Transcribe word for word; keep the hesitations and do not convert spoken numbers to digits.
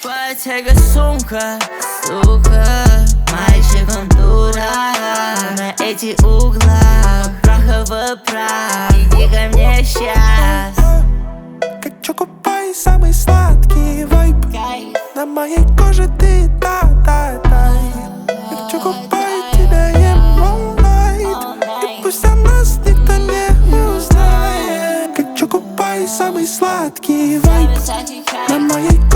Bottega сумка, сука, мальчик он дурак. На этих углах праховый прах. Иди ко мне сейчас. Хочу купай самый сладкий вайб. На моей коже ты, да, да, да. Хочу купай тебя ем all night. И пусть о нас никто не узнает. Хочу купай самый сладкий вайб. На моей